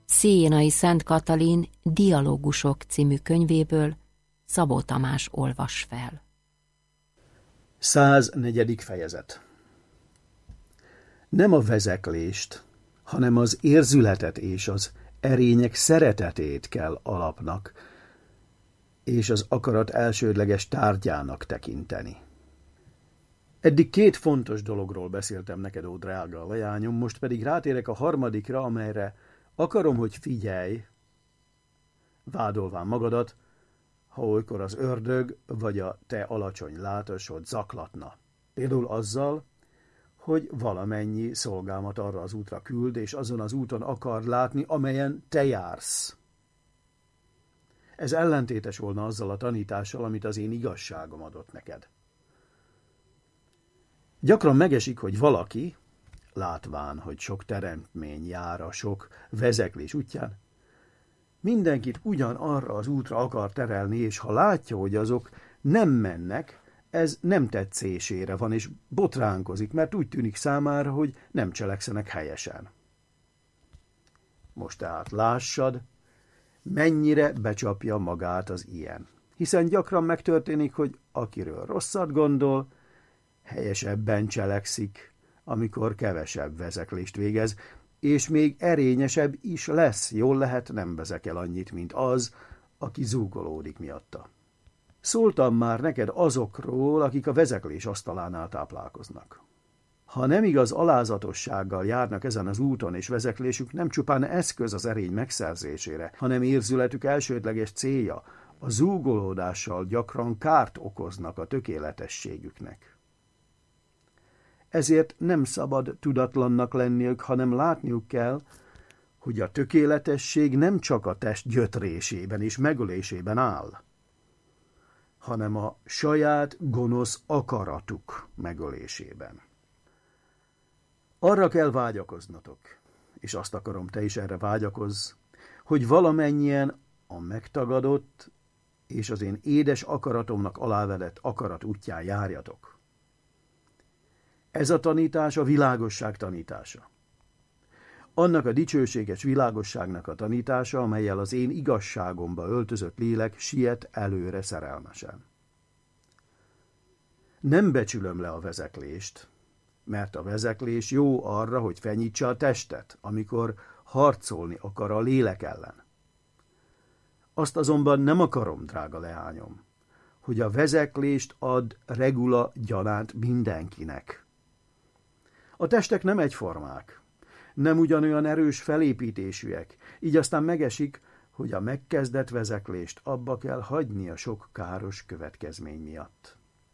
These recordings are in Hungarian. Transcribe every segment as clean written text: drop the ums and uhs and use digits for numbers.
Szénai Szent Katalin Dialógusok című könyvéből Szabó Tamás olvas fel. 104. fejezet. Nem a vezeklést, hanem az érzületet és az erények szeretetét kell alapnak, és az akarat elsődleges tárgyának tekinteni. Eddig 2 fontos dologról beszéltem neked, ó drága leányom, most pedig rátérek a harmadikra, amelyre akarom, hogy figyelj, vádolván magadat, ha olykor az ördög vagy a te alacsony látásod zaklatna. Például azzal, hogy valamennyi szolgámat arra az útra küld, és azon az úton akar látni, amelyen te jársz. Ez ellentétes volna azzal a tanítással, amit az én igazságom adott neked. Gyakran megesik, hogy valaki, látván, hogy sok teremtmény jár a sok vezeklés útján, mindenkit ugyanarra az útra akar terelni, és ha látja, hogy azok nem mennek, ez nem tetszésére van, és botránkozik, mert úgy tűnik számára, hogy nem cselekszenek helyesen. Most tehát lássad, mennyire becsapja magát az ilyen. Hiszen gyakran megtörténik, hogy akiről rosszat gondol, helyesebben cselekszik, amikor kevesebb vezeklést végez, és még erényesebb is lesz, jól lehet, nem vezekel annyit, mint az, aki zúgolódik miatta. Szóltam már neked azokról, akik a vezeklés asztalánál táplálkoznak. Ha nem igaz alázatossággal járnak ezen az úton, és vezeklésük nem csupán eszköz az erény megszerzésére, hanem érzületük elsődleges célja, a zúgolódással gyakran kárt okoznak a tökéletességüknek. Ezért nem szabad tudatlannak lenniük, hanem látniuk kell, hogy a tökéletesség nem csak a test gyötrésében és megölésében áll, hanem a saját gonosz akaratuk megölésében. Arra kell vágyakoznatok, és azt akarom, te is erre vágyakozz, hogy valamennyien a megtagadott és az én édes akaratomnak alávedett akarat útján járjatok. Ez a tanítás a világosság tanítása. Annak a dicsőséges világosságnak a tanítása, amellyel az én igazságomba öltözött lélek siet előre szerelmesen. Nem becsülöm le a vezeklést, mert a vezeklés jó arra, hogy fenyítse a testet, amikor harcolni akar a lélek ellen. Azt azonban nem akarom, drága leányom, hogy a vezeklést ad regula gyanánt mindenkinek. A testek nem egyformák, nem ugyanolyan erős felépítésűek, így aztán megesik, hogy a megkezdett vezeklést abba kell hagyni a sok káros következmény miatt.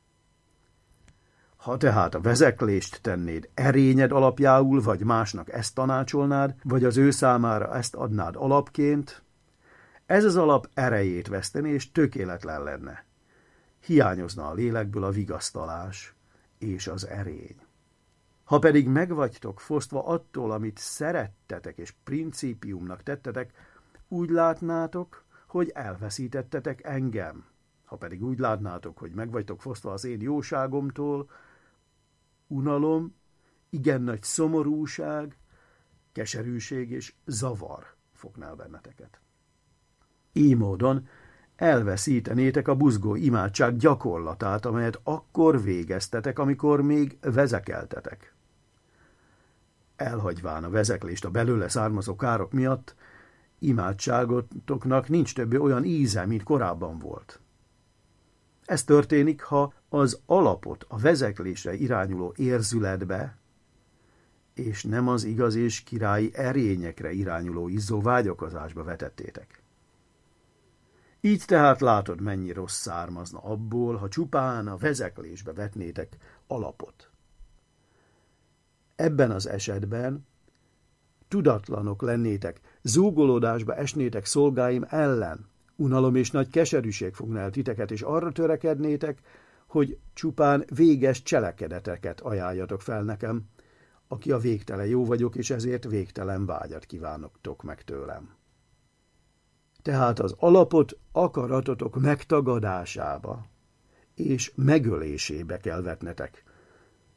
Ha tehát a vezeklést tennéd erényed alapjául, vagy másnak ezt tanácsolnád, vagy az ő számára ezt adnád alapként, ez az alap erejét veszteni, és tökéletlen lenne. Hiányozna a lélekből a vigasztalás és az erény. Ha pedig megvagytok fosztva attól, amit szerettetek és principiumnak tettetek, úgy látnátok, hogy elveszítettetek engem. Ha pedig úgy látnátok, hogy megvagytok fosztva az én jóságomtól, unalom, igen nagy szomorúság, keserűség és zavar fogná benneteket. Így módon elveszítenétek a buzgó imádság gyakorlatát, amelyet akkor végeztetek, amikor még vezekeltetek. Elhagyván a vezeklést a belőle származó károk miatt, imádságotoknak nincs többé olyan íze, mint korábban volt. Ez történik, ha az alapot a vezeklésre irányuló érzületbe, és nem az igaz és királyi erényekre irányuló izzó vágyakozásba vetettétek. Így tehát látod, mennyi rossz származna abból, ha csupán a vezeklésbe vetnétek alapot. Ebben az esetben tudatlanok lennétek, zúgolódásba esnétek szolgáim ellen, unalom és nagy keserűség fogna el titeket, és arra törekednétek, hogy csupán véges cselekedeteket ajánljatok fel nekem, aki a végtelen jó vagyok, és ezért végtelen vágyat kívánoktok meg tőlem. Tehát az alapot akaratotok megtagadásába és megölésébe kell vetnetek,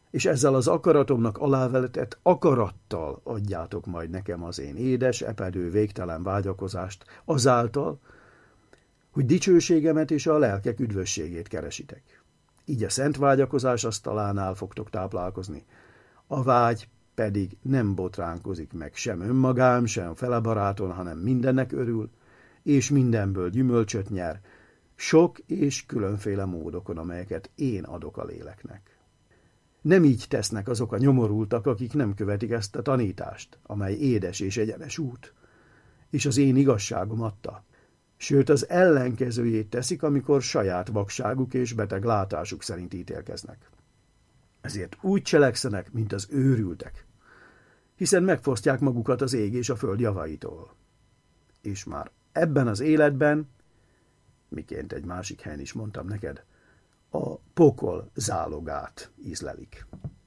és ezzel az akaratomnak alávetett akarattal adjátok majd nekem az én édes, epedő, végtelen vágyakozást azáltal, hogy dicsőségemet és a lelkek üdvösségét keresitek. Így a szent vágyakozás asztalánál fogtok táplálkozni. A vágy pedig nem botránkozik meg sem önmagán, sem fele baráton, hanem mindennek örül, és mindenből gyümölcsöt nyer, sok és különféle módokon, amelyeket én adok a léleknek. Nem így tesznek azok a nyomorultak, akik nem követik ezt a tanítást, amely édes és egyenes út, és az én igazságom adta. Sőt, az ellenkezőjét teszik, amikor saját vakságuk és beteg látásuk szerint ítélkeznek. Ezért úgy cselekszenek, mint az őrültek, hiszen megfosztják magukat az ég és a föld javaitól. És már ebben az életben, miként egy másik helyen is mondtam neked, a pokol zálogát ízlelik.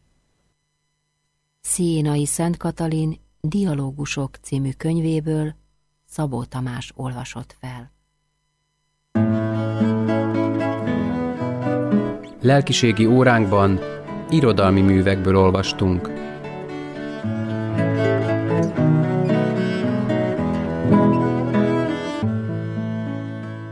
Sziénai Szent Katalin Dialógusok című könyvéből Szabó Tamás olvasott fel. Lelkiségi óránkban irodalmi művekből olvastunk.